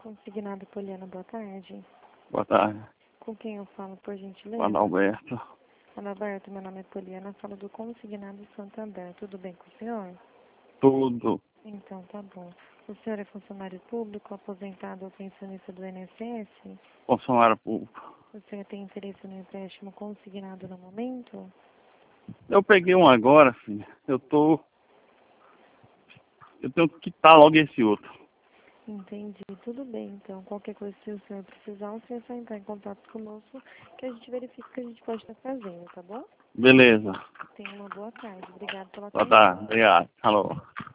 Consignado Poliana, boa tarde. Boa tarde. Com quem eu falo, por gentileza? Adalberto. Adalberto, meu nome é Poliana, falo do Consignado Santander. Tudo bem com o senhor? Tudo. Então, tá bom. O senhor é funcionário público, aposentado ou pensionista do INSS? Funcionário público. O senhor tem interesse no empréstimo consignado no momento? Eu peguei um agora, filho. Eu tenho que quitar logo esse outro. Entendi. Tudo bem, então. Qualquer coisa, se o senhor precisar, o senhor só entrar em contato conosco, que a gente verifica o que a gente pode estar fazendo, tá bom? Beleza. Tenha uma boa tarde. Obrigada pela Boa atenção. tarde. Obrigado. Alô.